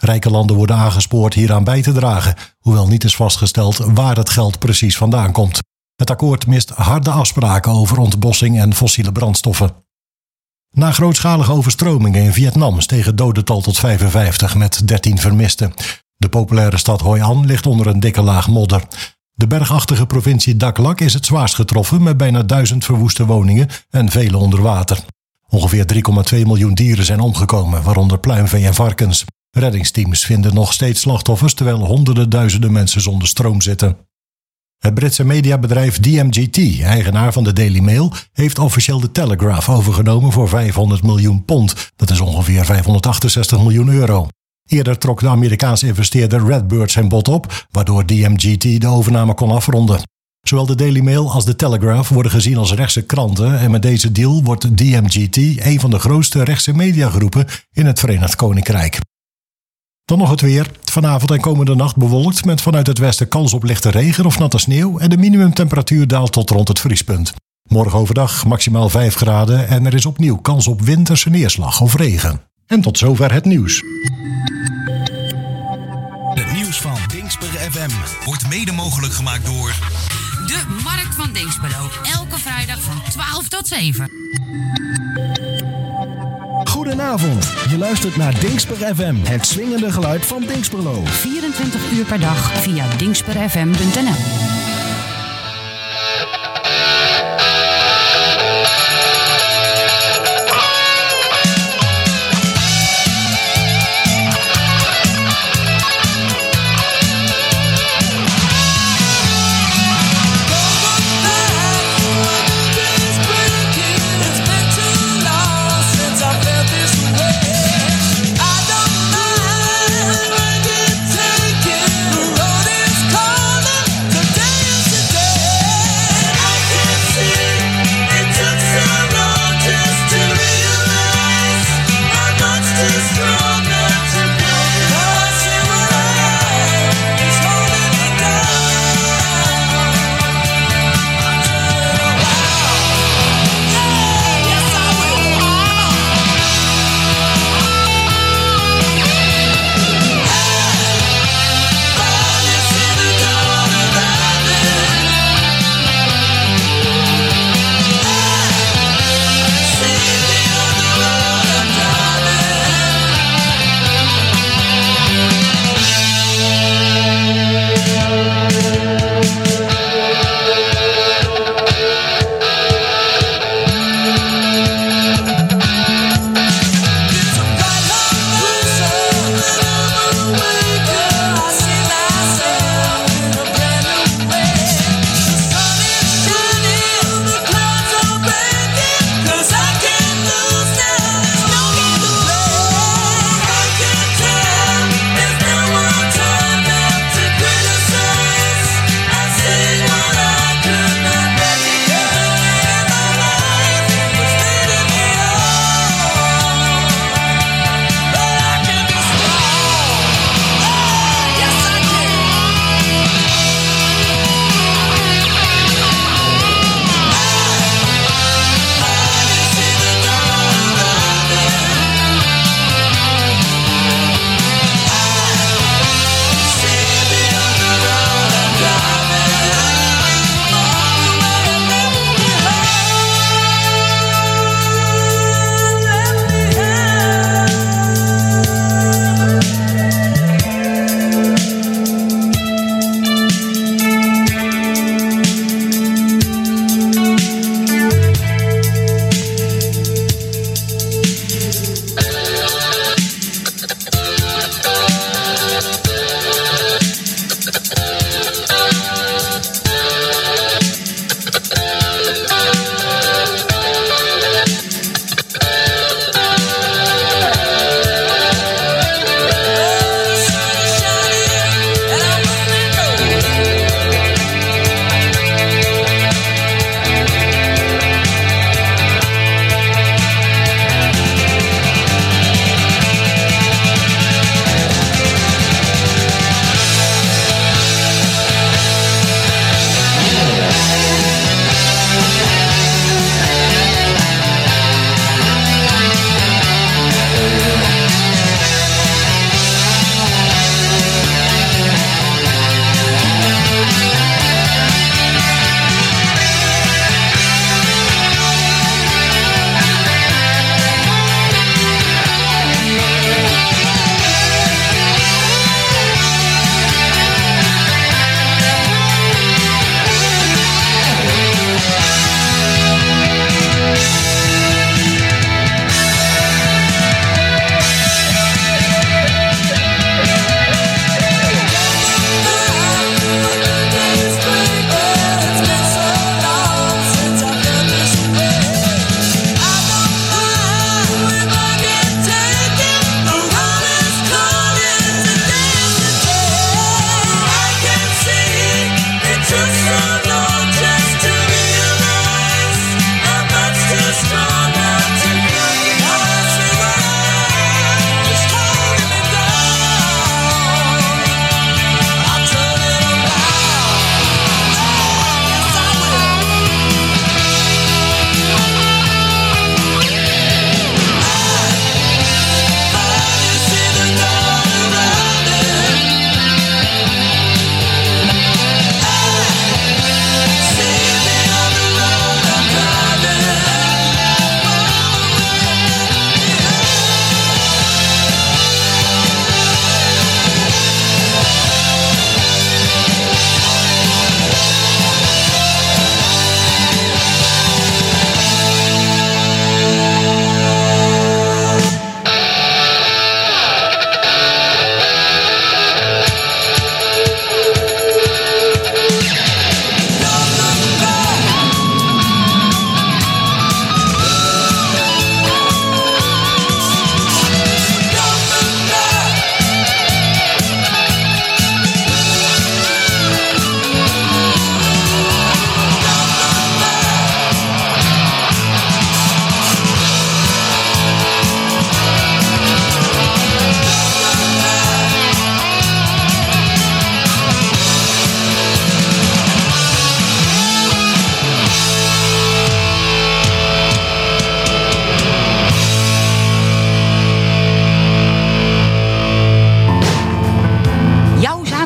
Rijke landen worden aangespoord hieraan bij te dragen, hoewel niet is vastgesteld waar het geld precies vandaan komt. Het akkoord mist harde afspraken over ontbossing en fossiele brandstoffen. Na grootschalige overstromingen in Vietnam steeg het dodental tot 55 met 13 vermisten. De populaire stad Hoi An ligt onder een dikke laag modder. De bergachtige provincie Dak Lak is het zwaarst getroffen met bijna 1000 verwoeste woningen en vele onder water. Ongeveer 3,2 miljoen dieren zijn omgekomen, waaronder pluimvee en varkens. Reddingsteams vinden nog steeds slachtoffers terwijl honderden duizenden mensen zonder stroom zitten. Het Britse mediabedrijf DMGT, eigenaar van de Daily Mail, heeft officieel de Telegraph overgenomen voor £500 miljoen. Dat is ongeveer €568 miljoen. Eerder trok de Amerikaanse investeerder Redbird zijn bod op, waardoor DMGT de overname kon afronden. Zowel de Daily Mail als de Telegraph worden gezien als rechtse kranten en met deze deal wordt DMGT een van de grootste rechtse mediagroepen in het Verenigd Koninkrijk. Dan nog het weer. Vanavond en komende nacht bewolkt met vanuit het westen kans op lichte regen of natte sneeuw en de minimumtemperatuur daalt tot rond het vriespunt. Morgen overdag maximaal 5 graden en er is opnieuw kans op winterse neerslag of regen. En tot zover het nieuws. Het nieuws van Dingsper FM wordt mede mogelijk gemaakt door de Markt van Dinxperlo. Elke vrijdag van 12 tot 7. Goedenavond, je luistert naar Dingsper FM, het swingende geluid van Dinxperlo. 24 uur per dag via dingsperfm.nl. Today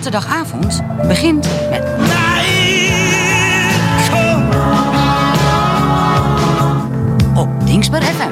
zaterdagavond begint met... Op Dingsper FM.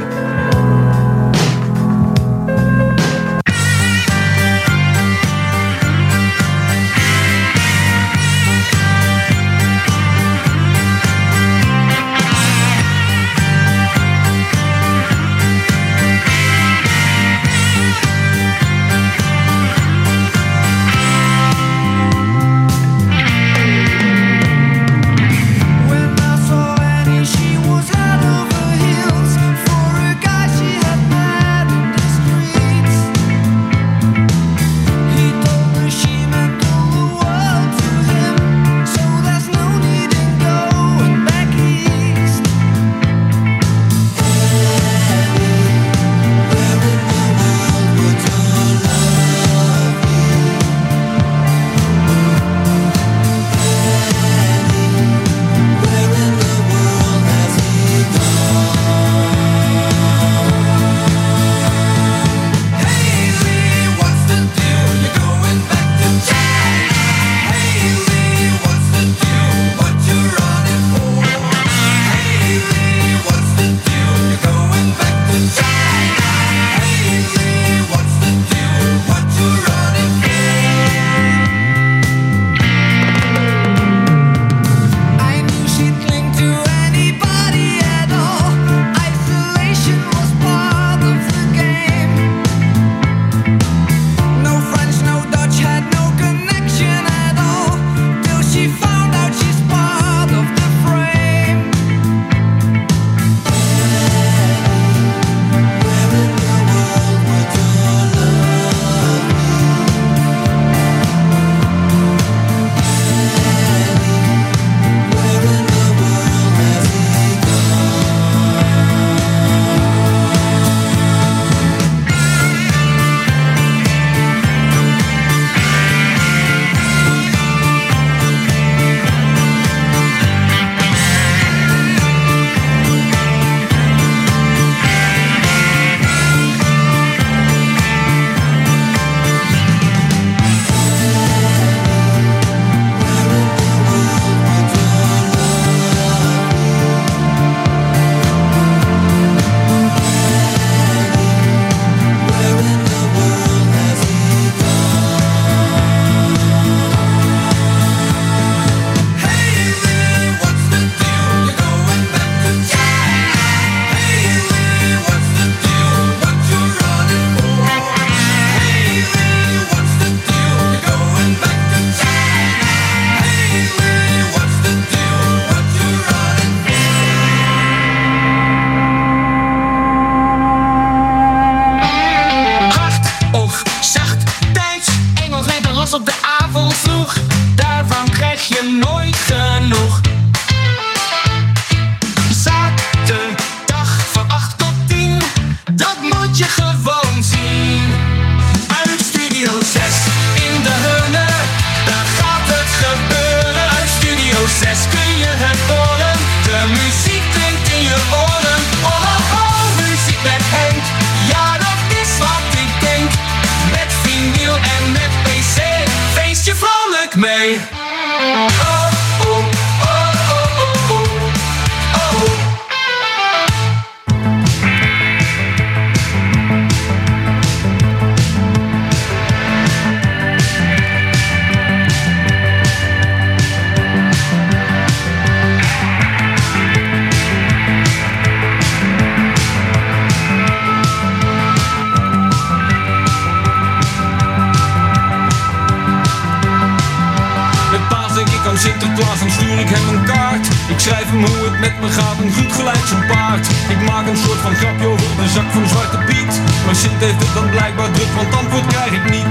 Sinterklaas, dan stuur ik hem een kaart. Ik schrijf hem hoe het met me gaat en goed gelijk zijn paard. Ik maak een soort van grapje over de zak van Zwarte Piet. Maar Sint heeft het dan blijkbaar druk, want antwoord krijg ik niet.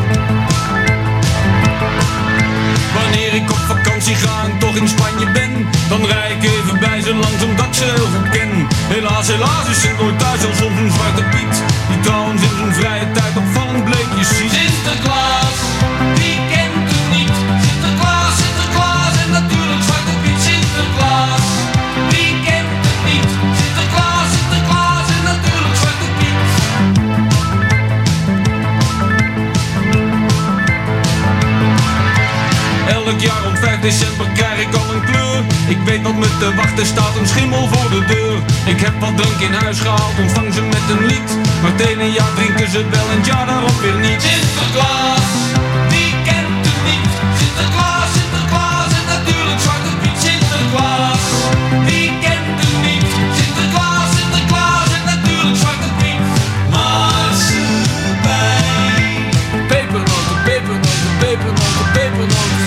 Wanneer ik op vakantie ga en toch in Spanje ben, dan rij ik even bij ze langs omdat ik ze heel goed ken. Helaas, helaas is Sint nooit thuis, al soms een Zwarte Piet, die trouwens in zijn vrije tijd opvallend bleekjes ziet. Sinterklaas, wie kent u niet? Sinterklaas, Sinterklaas en natuurlijk Zwarte Piet. Sinterklaas, wie kent het niet? Sinterklaas, Sinterklaas en natuurlijk Zwarte Piet. elk jaar rond 5 december krijg ik al een kleur. Ik weet wat me te wachten staat, een schimmel voor de deur. Ik heb wat drank in huis gehaald, ontvang ze met een lied. Maar het ene jaar drinken ze wel en het jaar daarop weer niet. Sinterklaas, wie kent het niet? Sinterklaas, Sinterklaas en natuurlijk Zwarte Piet. Sinterklaas, wie kent het niet? Sinterklaas, Sinterklaas en natuurlijk Zwarte Piet. Marsepein. Pepernoten, pepernoten, pepernoten, pepernoten.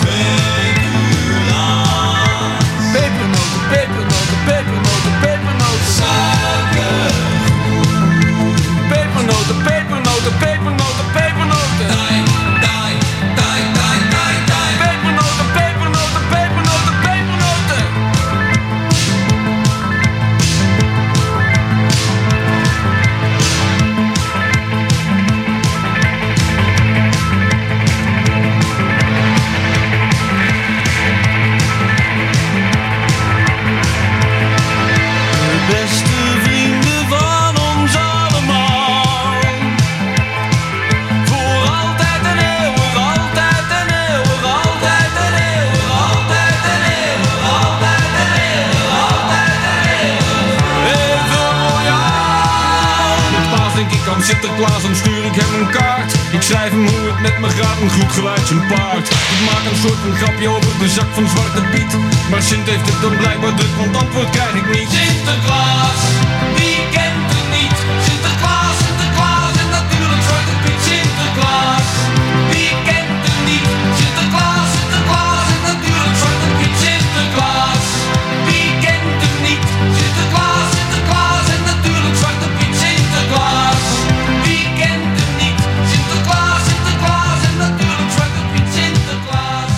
Pepernoten, pepernoten, pepernoten, pepernoten. Suiker. Pepernoten, pepernoten, pepernoten, pepernoten. Dai, dai, dai, dai, dai, dai. Pepernoten, pepernoten, pepernoten, pepernoten. De beste vrienden van ons allemaal. Voor altijd en eeuwig, altijd en eeuwig, altijd en eeuwig, altijd en eeuwig, altijd en eeuwig, altijd en eeuwig. Even royaal. Met paas denk ik aan Sinterklaas, dan stuur ik hem een kaart. Ik schrijf hem hoe het met me gaat, een goed geluid zijn paard. Ik maak een soort van grapje over de zak van Zwarte Piet. Maar Sint heeft het dan blijkbaar druk, want antwoord krijg ik niet. Sinterklaas, wie kent het niet? Sinterklaas, Sinterklaas en natuurlijk Zwarte Piet. Sinterklaas, wie kent het niet? Sinterklaas, Sinterklaas en natuurlijk Zwarte Piet. Sinterklaas, wie kent het niet? Sinterklaas, Sinterklaas en natuurlijk Zwarte Piet. Sinterklaas, wie kent het niet? Sinterklaas, Sinterklaas en natuurlijk Zwarte Piet. Sinterklaas.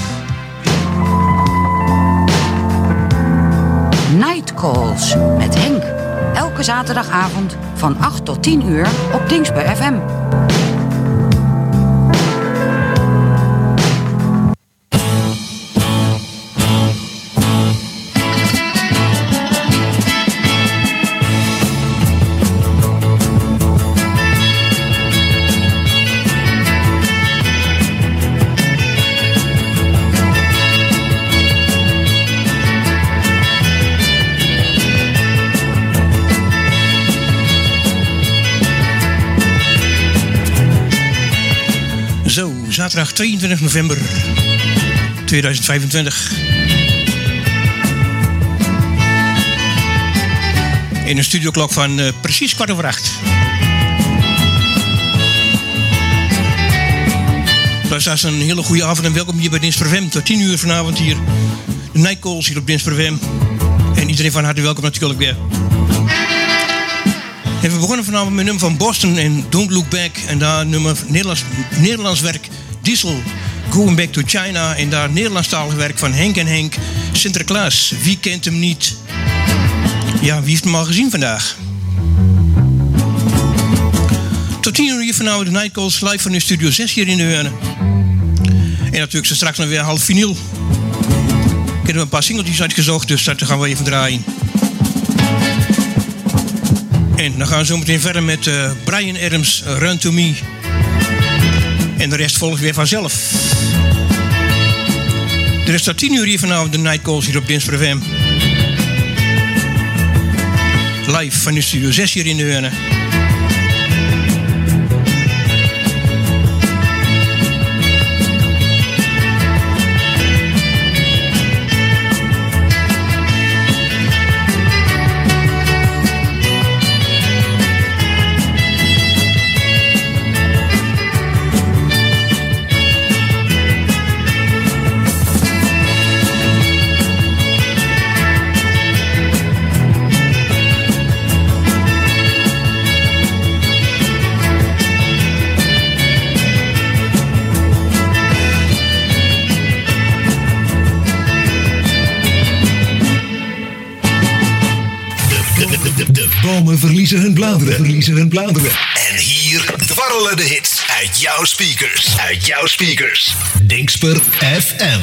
Night Calls met Henk. Elke zaterdagavond van 8 tot 10 uur op Dingsper FM. Zo, zaterdag 22 november 2025. In een studioklok van precies 7:15. Dus dat is een hele goede avond en welkom hier bij Dinsper FM. Tot 10 uur vanavond hier. De Night Calls hier op Dinsper FM. En iedereen van harte welkom natuurlijk weer. En we begonnen vanavond met een nummer van Boston en Don't Look Back. En daar nummer Nederlands werk Diesel, Going Back to China. En daar Nederlandstalig werk van Henk en Henk, Sinterklaas. Wie kent hem niet? Ja, wie heeft hem al gezien vandaag? Tot 10 uur hier vanavond de Night Calls live van de Studio 6 hier in de Heurne. En natuurlijk zo straks nog weer half vinyl. Ik heb een paar singeltjes uitgezocht, dus dat gaan we even draaien. En dan gaan we zo meteen verder met Bryan Adams, Run to Me. En de rest volgt weer vanzelf. Er is tot 10 uur hier vanavond de Night Calls hier op Dinsper FM. Live van de Studio 6 hier in de Heurne. Bomen verliezen hun bladeren. En hier dwarrelen de hits uit jouw speakers. Dingsper FM.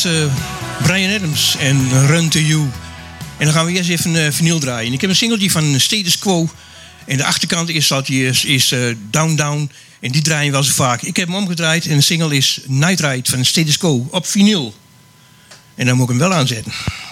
was Bryan Adams en Run to You. En dan gaan we eerst even vinyl draaien. Ik heb een singeltje van Status Quo. En de achterkant is Down Down. En die draaien wel zo vaak. Ik heb hem omgedraaid en de single is Night Ride van Status Quo op vinyl. En dan moet ik hem wel aanzetten.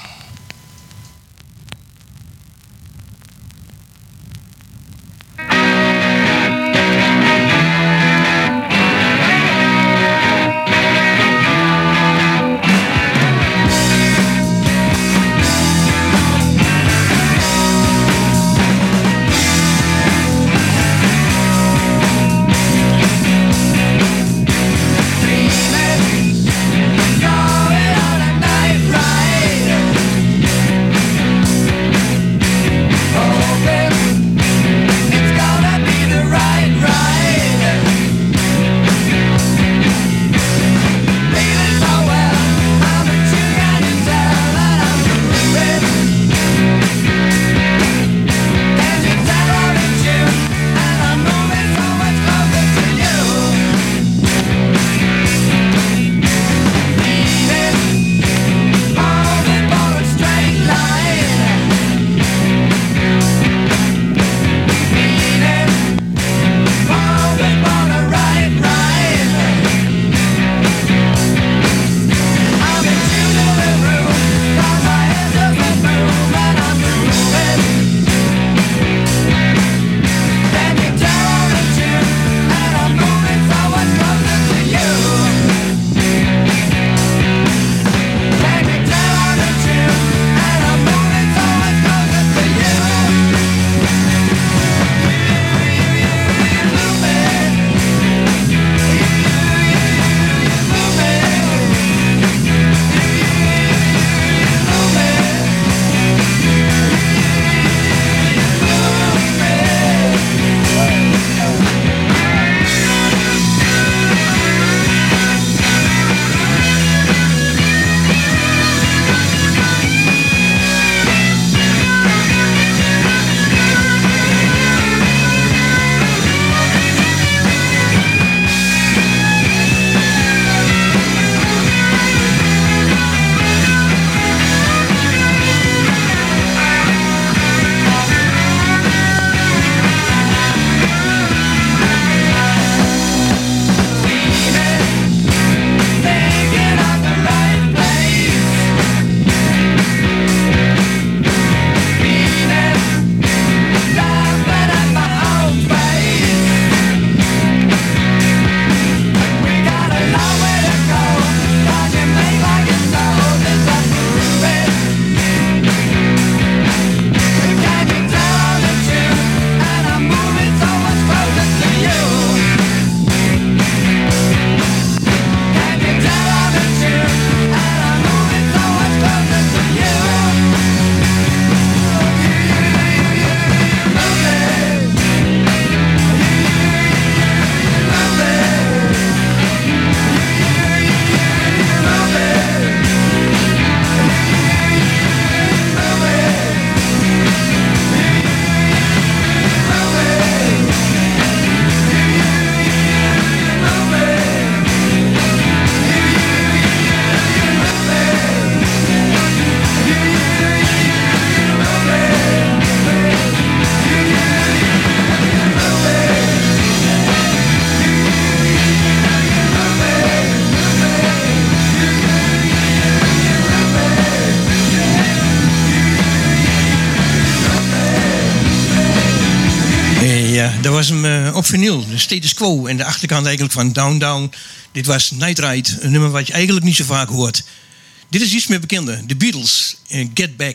Dat was hem op vinyl, de Status Quo. En de achterkant eigenlijk van Down Down. Dit was Night Ride, een nummer wat je eigenlijk niet zo vaak hoort. Dit is iets meer bekender, The Beatles en Get Back.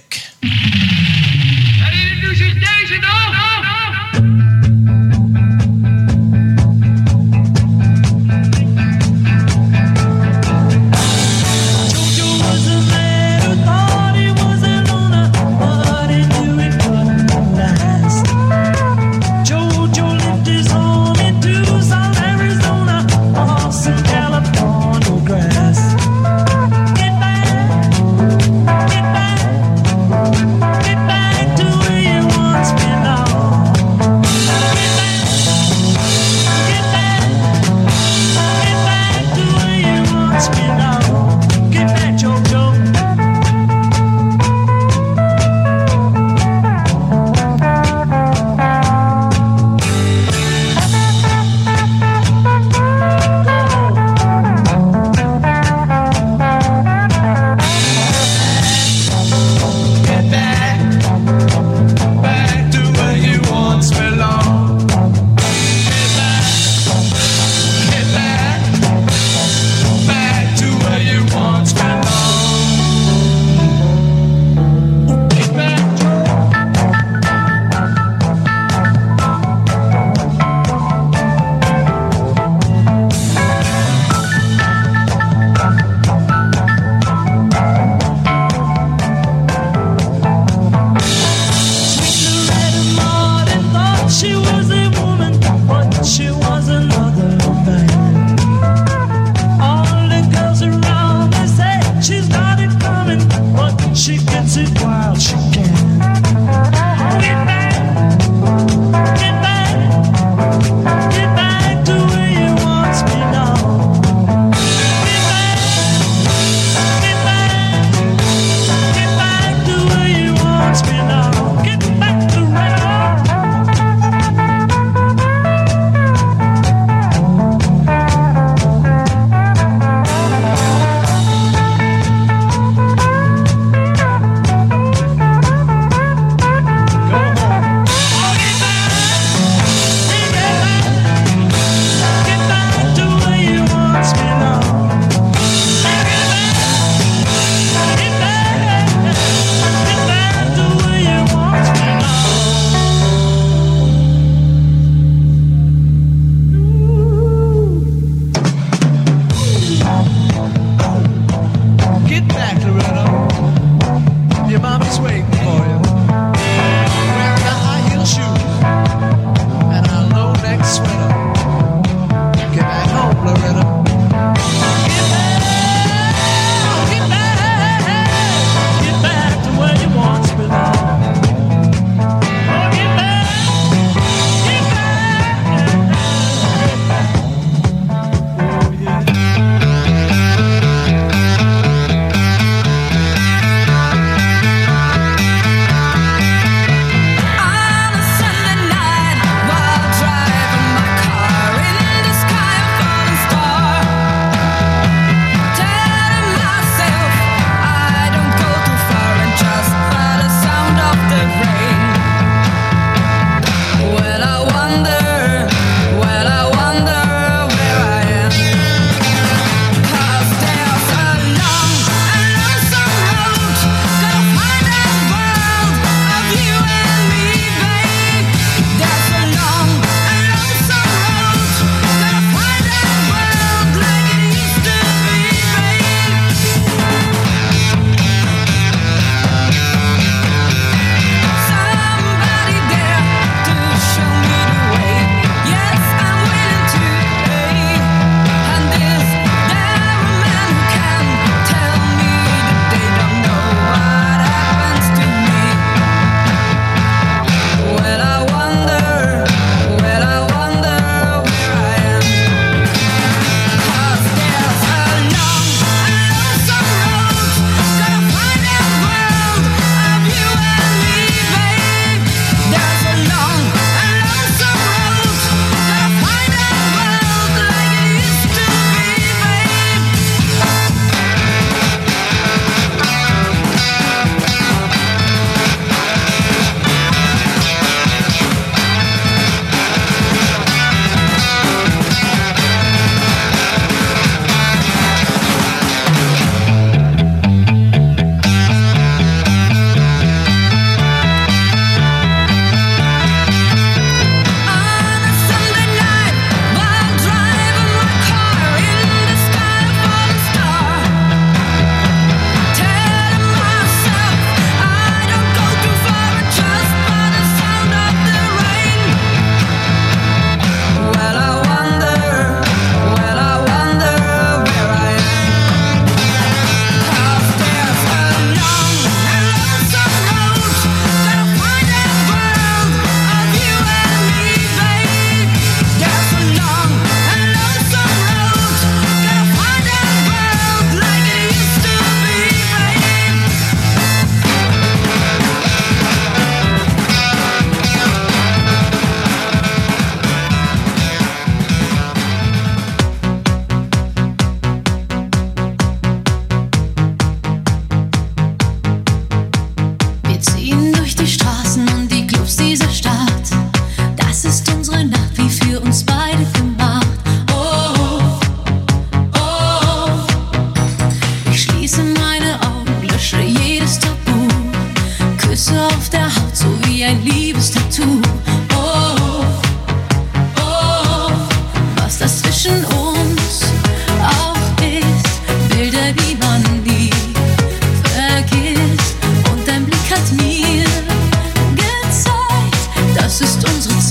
Get back.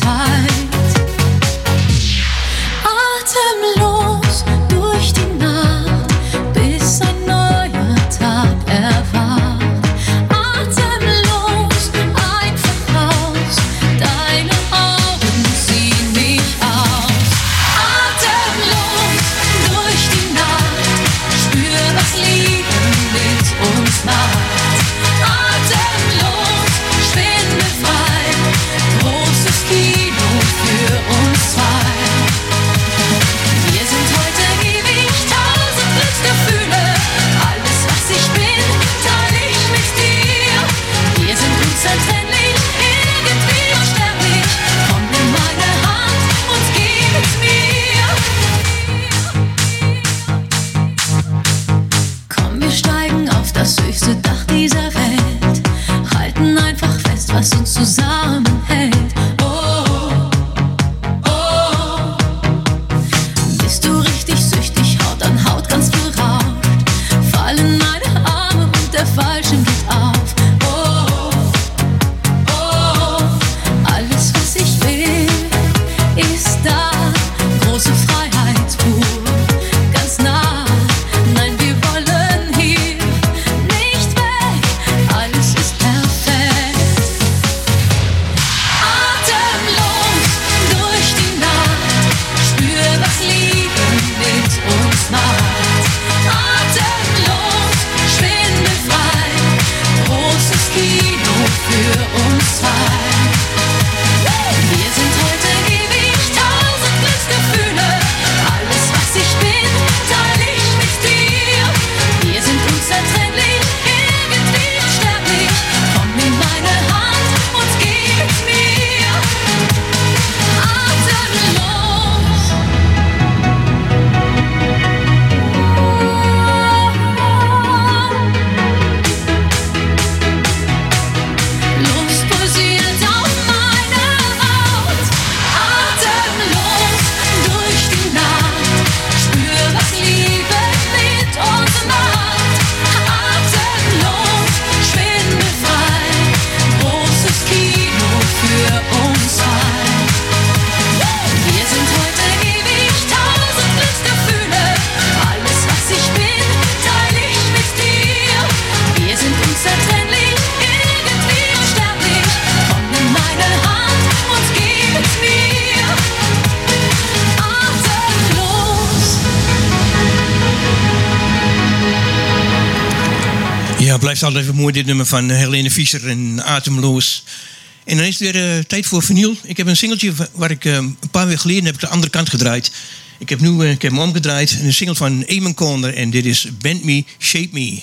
Ja, blijft altijd even mooi dit nummer van Helene Fischer en Atemloos. En dan is het weer tijd voor vinyl. Ik heb een singeltje waar ik een paar weken geleden heb ik de andere kant gedraaid. Ik heb hem omgedraaid. Een single van Eamon Corner en dit is Bend Me, Shape Me.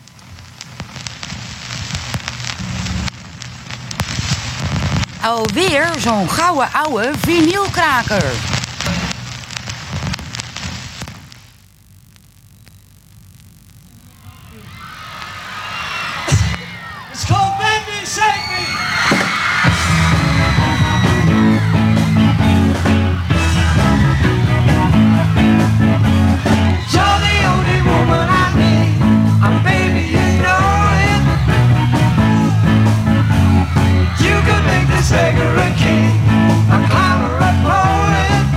Alweer zo'n gouden ouwe vinylkraker. It's called Bend Me, Shape Me. You're the only woman I need, and baby you know it. You could make this beggar a king, a clown or a poet.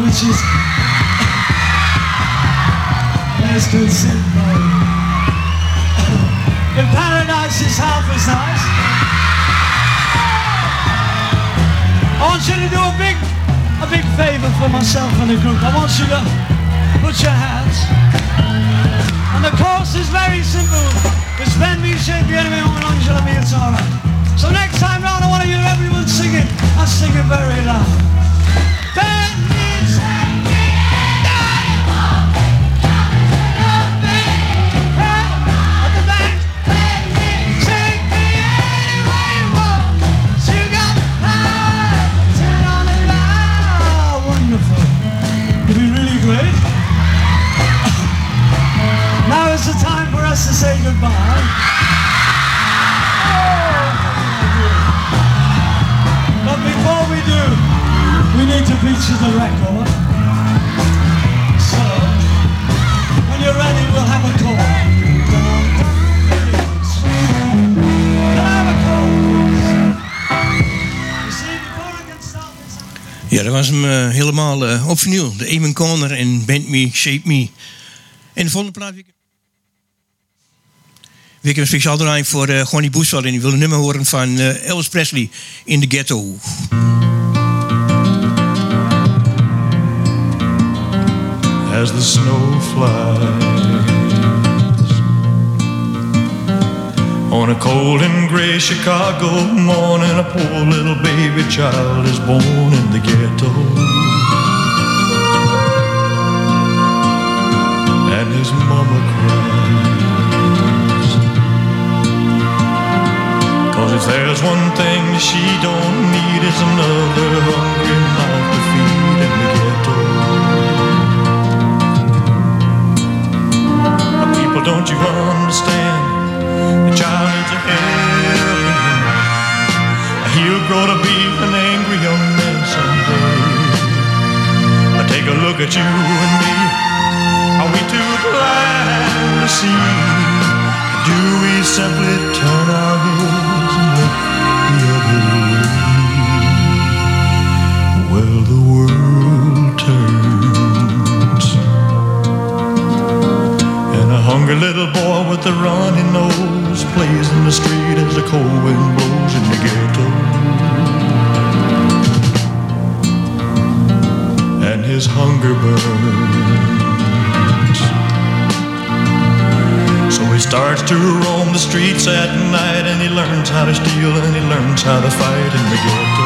which is it's good sitting. In paradise is half as nice. I want you to do a big favour for myself and the group. I want you to put your hands. And the chorus is very simple. It's bend me, shape the enemy, on long shall I be, it's alright. So next time round I want to hear everyone sing it. I sing it very loud. Bend me, shape me, anyone, at the back. Bend me, shape me, anyone, you got the power, turn on the light. Wonderful. It'd be really great. Now is the time for us to say goodbye. But before we do, we need to feature the record. So, when you're ready, we'll have a call. Can I have a call? You see, before I can start this... Ja, dat was hem helemaal op vinyl. De Eamon Corner en Bend Me, Shape Me. En de volgende plaat... Ik heb een speciaal draaien voor Gonnie Boesveld en die wil een nummer horen van Elvis Presley in the Ghetto. As the snow flies on a cold and gray Chicago morning, a poor little baby child is born in the ghetto, and his mama cries. If there's one thing she don't need, it's another hungry mouth to feed in the ghetto. People, don't you understand? The child needs a helping hand. He'll grow to be an angry young man someday. Take a look at you and me. Are we too blind to see? Do we simply turn our heads and look the other way? Well, the world turns, and a hungry little boy with a runny nose plays in the street as the cold wind blows in the ghetto, and his hunger burns. So he starts to roam the streets at night, and he learns how to steal and he learns how to fight in the ghetto.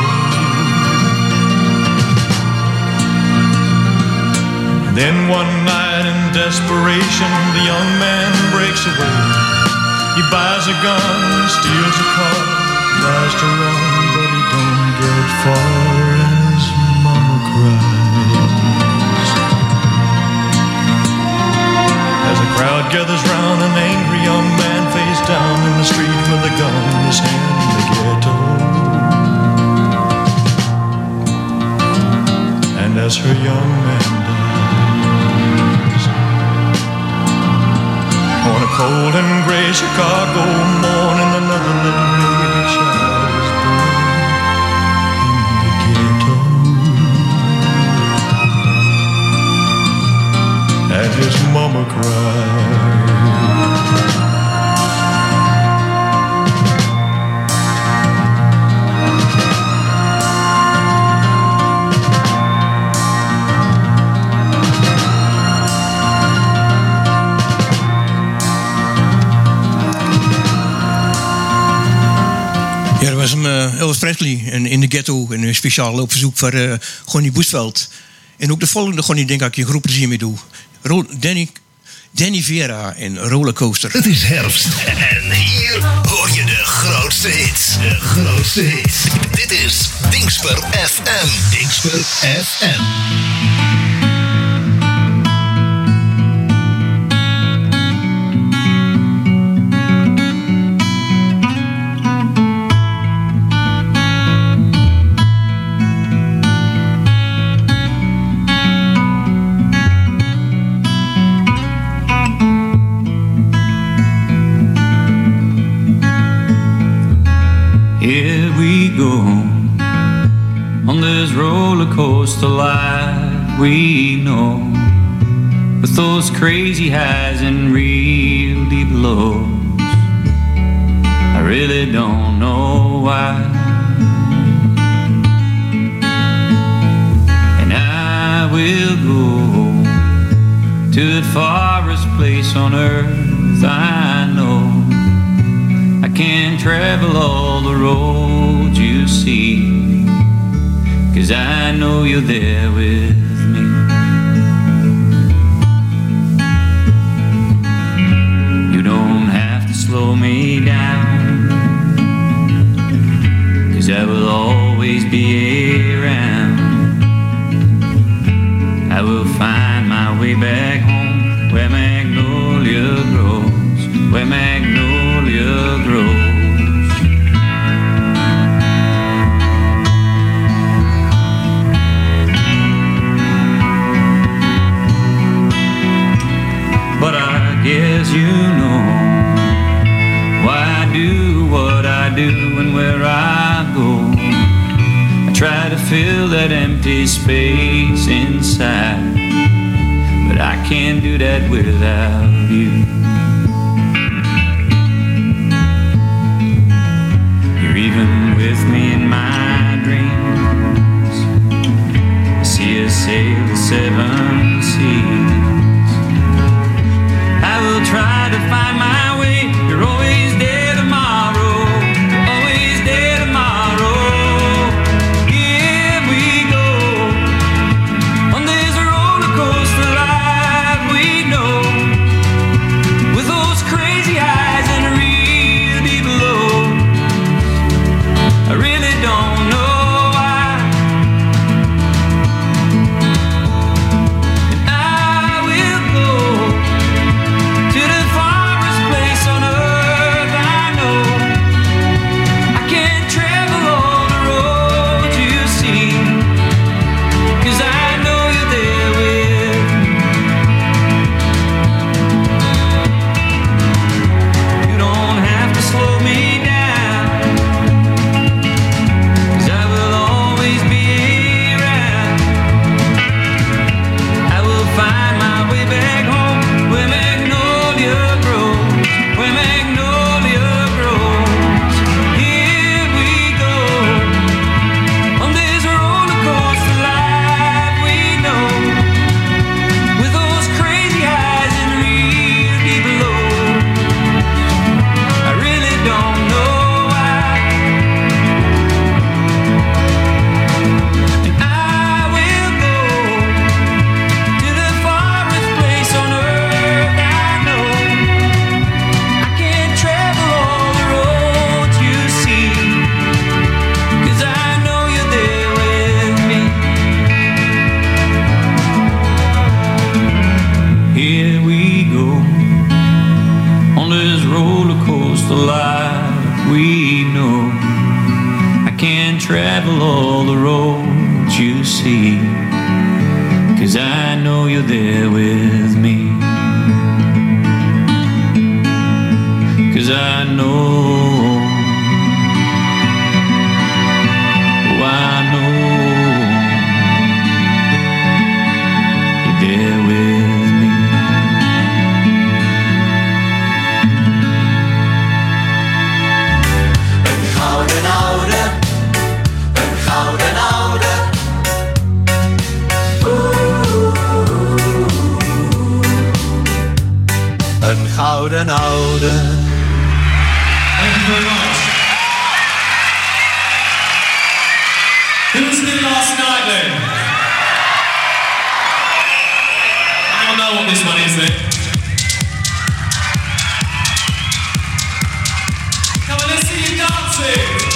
And then one night in desperation, the young man breaks away. He buys a gun, steals a car, tries to run, but he don't get far, and his mama cries. As the crowd gathers round, an angry young man face down in the street with a gun in his hand in the ghetto. And as her young man dies, on a cold and gray Chicago morning, another little baby child is born in the ghetto. And his mama cried. Ja, dat was hem Elvis Presley en in de Ghetto. En een speciaal op verzoek voor Gonnie Boesveld. En ook de volgende Gonnie, denk ik, dat je een groep plezier mee doe. Danny Vera en Rollercoaster. Het is herfst en hier hoor je de grootste hits. De grootste hits. Dit is Dingsper FM. Dingsper FM. Here we go on this roller coaster life. we know, with those crazy highs and real deep lows. I really don't know why. And I will go to the farthest place on earth I know. I can't travel all the roads you see, 'cause I know you're there with me. You don't have to slow me down, 'cause I will always be around. I will find my way back home, where magnolia grows, where magnolia grows. But I guess you know why I do what I do and where I go. I try to fill that empty space inside, but I can't do that without you. You're even with me in my dreams. I see us sail the 7 seas. I will try to find my way. You're always there tomorrow. You're always there tomorrow. Here we go on this roller coaster life we know, with those crazy highs and real deep lows. I really don't know why. And I will go to the farthest place on earth I know. I can't travel all the roads you see, 'cause I know you're there with me. You don't have to slow me down, 'cause I will always be around. I will find my way back home, where magnolia grows, where magnolia grows. Here we go on this roller coaster life we know, with those crazy highs and real deep lows. I really don't know why. And I will go to the farthest place on earth I know. I can't travel all the roads you see, 'cause I know you're there with me. Here we go on this roller coaster life we know. I can't travel all the roads you see, 'cause I know you're there with me. 'Cause I know, oh I know you're there with me. Een gouden oude, een gouden oude. Een gouden oude. Thank you very much. Who was here last night then? Anyone know what this one is then? Come on, let's see you dancing.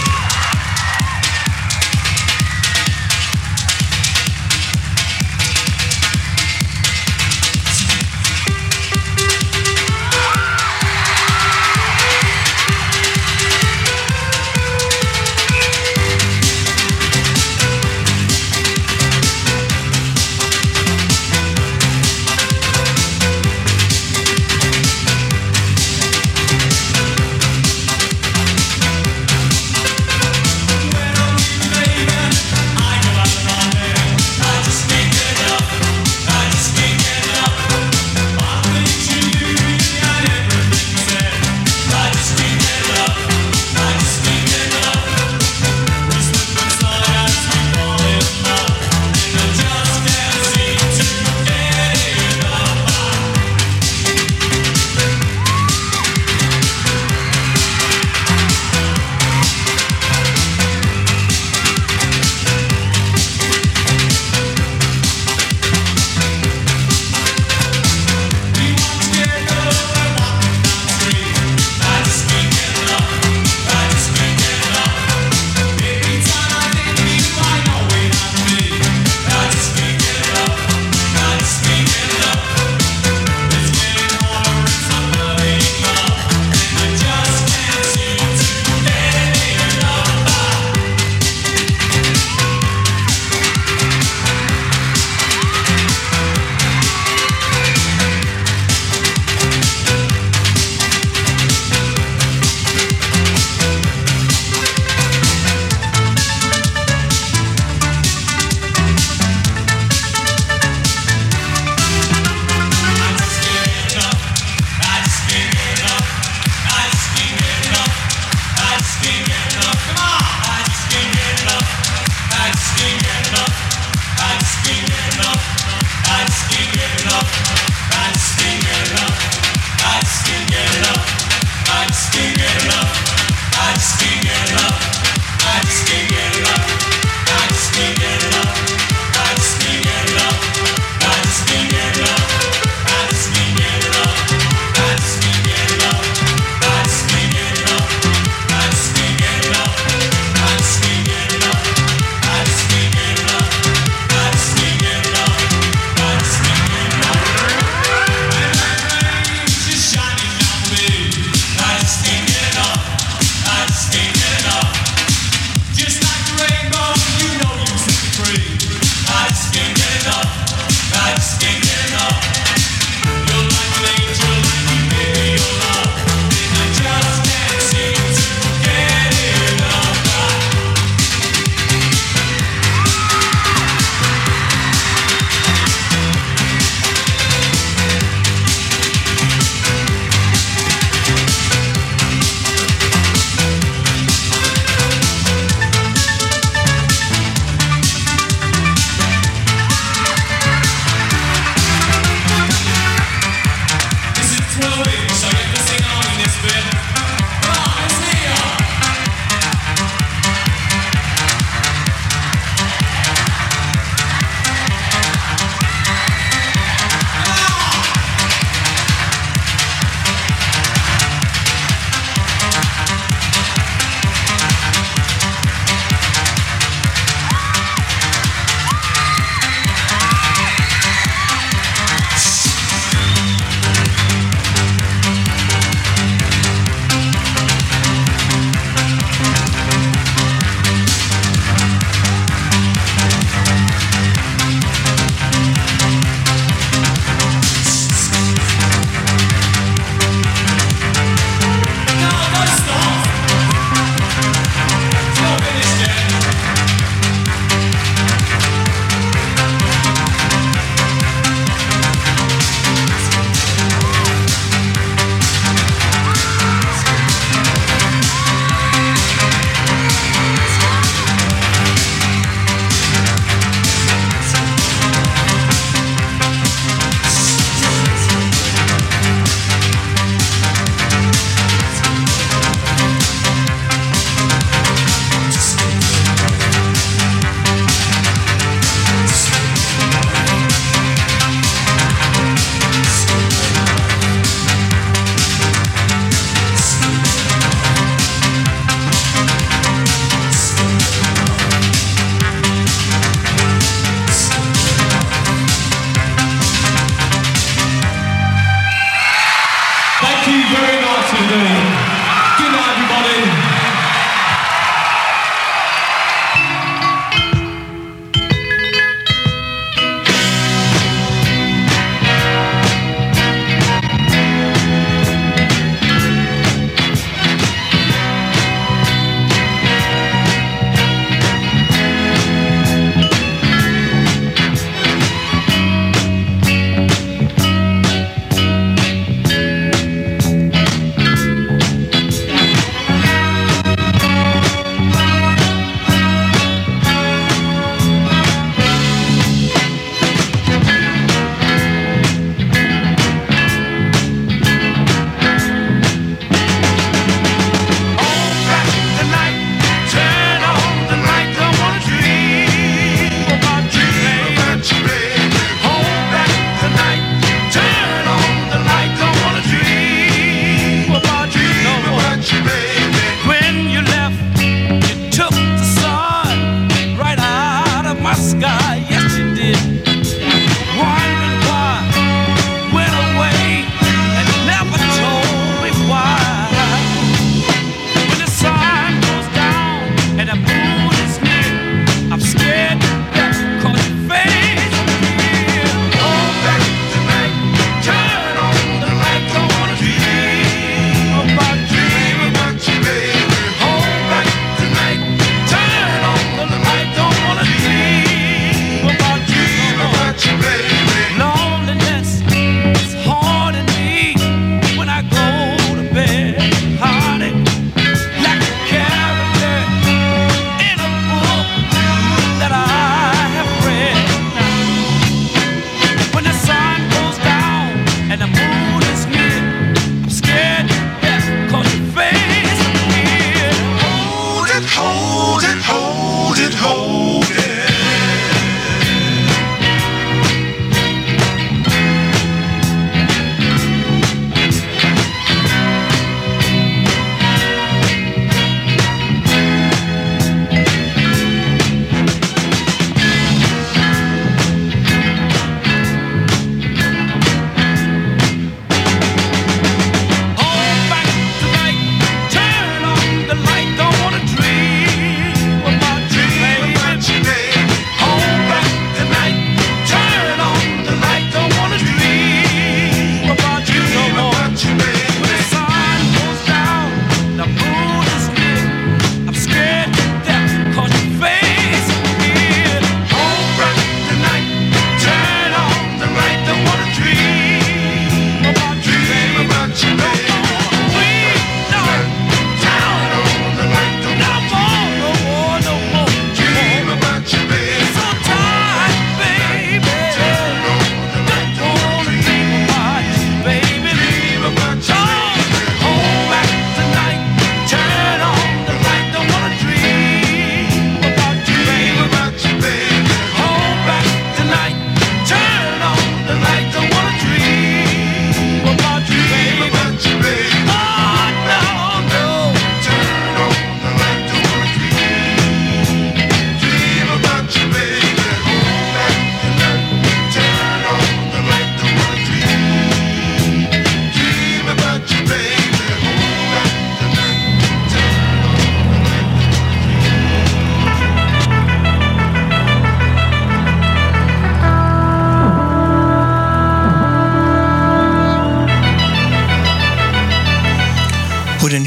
Shining on me, I just can't get enough. I just can't get enough.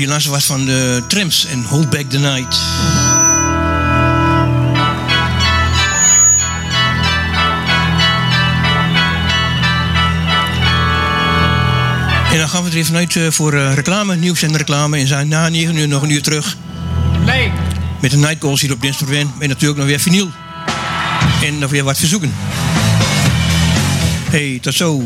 die laatste was van de Tramps en Hold Back the Night. En dan gaan we er even uit voor reclame, nieuws en reclame. En zijn na 9 uur nog een uur terug. Nee. Met de Nightcalls hier op Dinsper FM. En natuurlijk nog weer vinyl. En nog weer wat verzoeken. Hey, tot zo.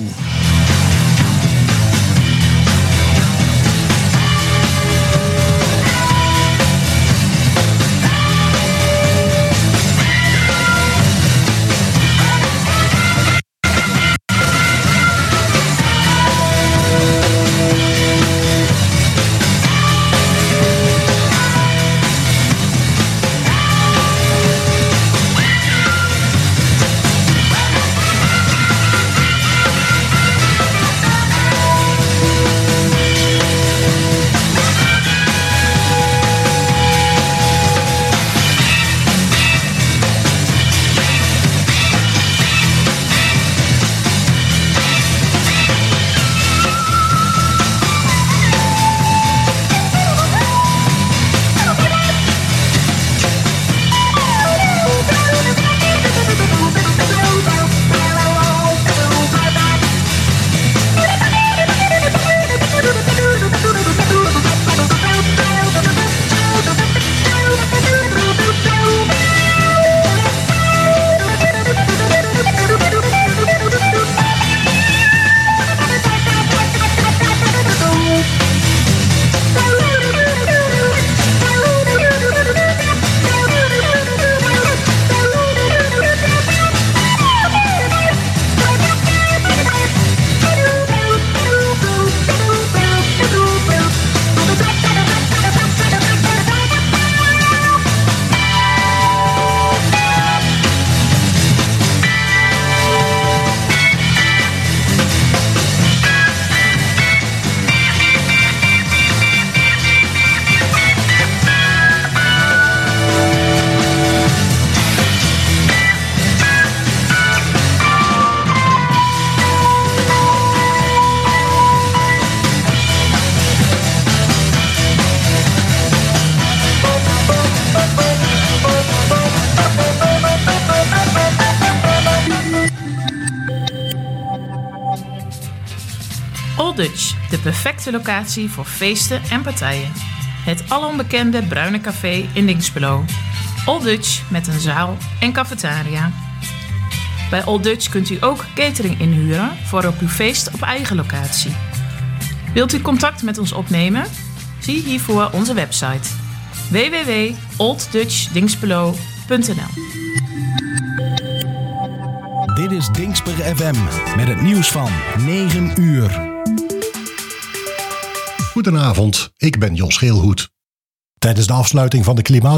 Old Dutch, de perfecte locatie voor feesten en partijen. Het alombekende bruine café in Dinxperlo. Old Dutch met een zaal en cafetaria. Bij Old Dutch kunt u ook catering inhuren voor op uw feest op eigen locatie. Wilt u contact met ons opnemen? Zie hiervoor onze website www.olddutchdinxperlo.nl. Dit is Dinxper FM met het nieuws van 9 uur. Goedenavond, ik ben Jos Geelhoed. Tijdens de afsluiting van de klimaat